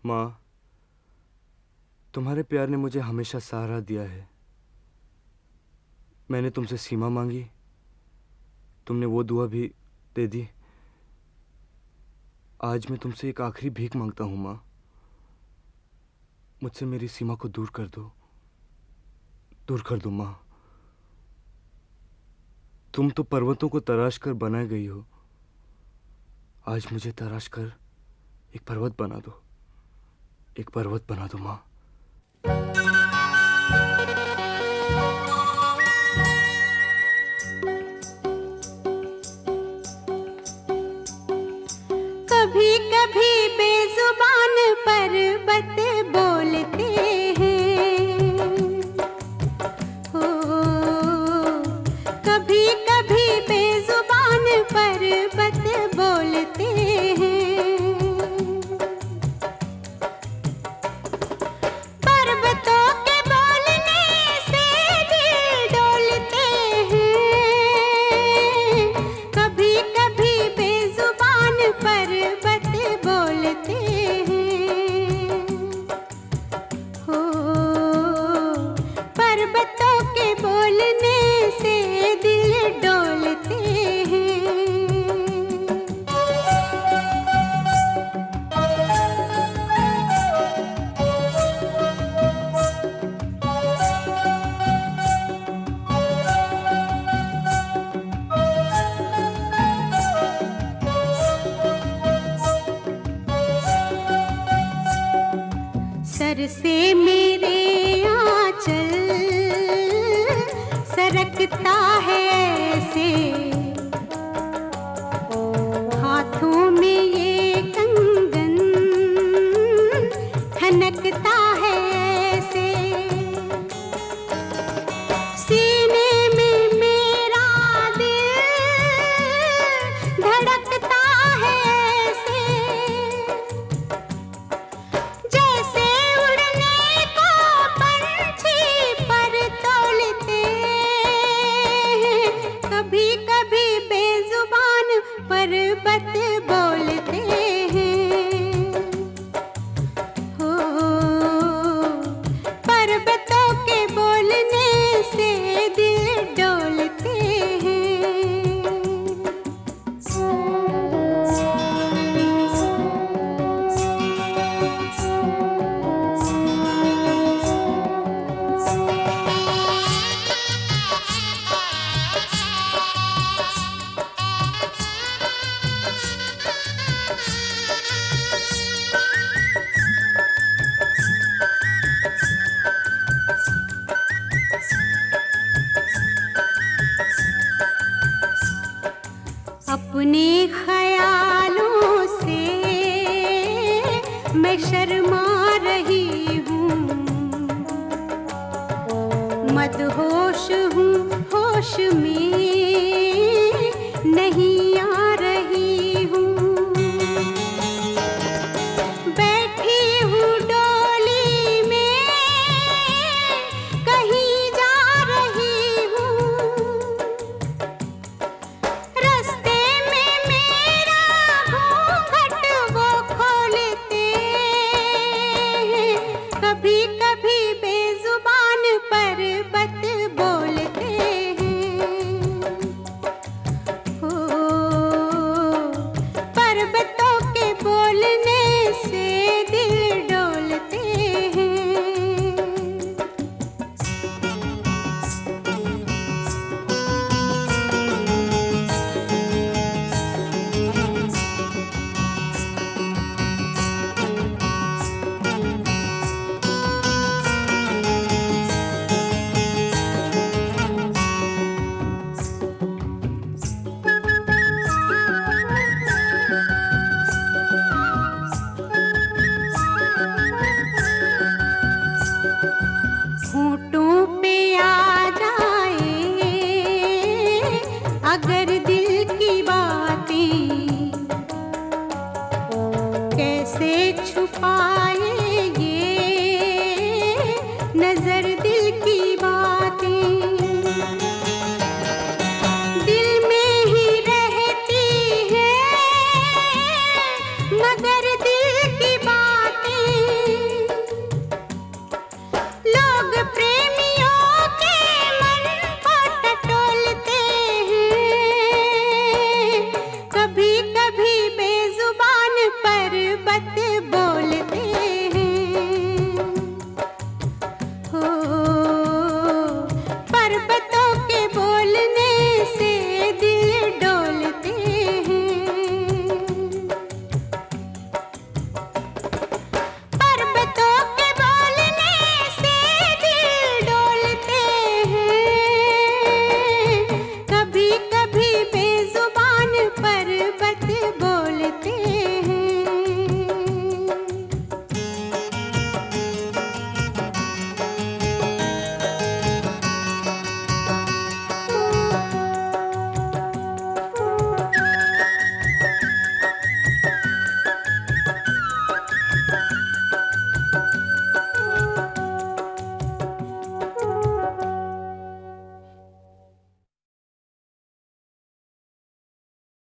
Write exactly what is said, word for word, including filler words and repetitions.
माँ, तुम्हारे प्यार ने मुझे हमेशा सहारा दिया है। मैंने तुमसे सीमा मांगी, तुमने वो दुआ भी दे दी। आज मैं तुमसे एक आखिरी भीख मांगता हूँ माँ, मुझसे मेरी सीमा को दूर कर दो, दूर कर दो माँ। तुम तो पर्वतों को तराश कर बनाई गई हो, आज मुझे तराश कर एक पर्वत बना दो, एक पर्वत बना दो माँ। कभी कभी बेजुबान पर्वत बोलते हैं, हो कभी कभी बेजुबान पर्वत बोलते हैं। पर्वतों के बोलने से दिल डोलते हैं, कभी कभी बेजुबान पर्वत बोलते हैं, हो पर्वतों के बोलने से दिल डोलते हैं। सर से मेरे आंचल सरकता है ऐसे, हाथों में ये कंगन खनकता है ऐसे, सीने में मेरा दिल धड़कता है ऐसे, जैसे उड़ने को पंछी पर तोलते हैं, कभी कभी बेजुबान पर्वत बोलते हैं, हो पर्वतों के बोलने से दिल डोलते हैं। अपने ख्यालों से मैं शर्मा रही हूँ, मदहोश हूँ होश में नहीं आ रही हूँ, बैठी हूँ डोली में कहीं जा रही हूँ, रास्ते में मेरा घूंघट वो खोलते हैं, कभी कभी बेजुबान पर्वत बोलते हैं, हो पर्वतों के बोलने से दिल डोलते हैं। होठों पे आ जाए अगर दिल की बातें, कैसे छुपाए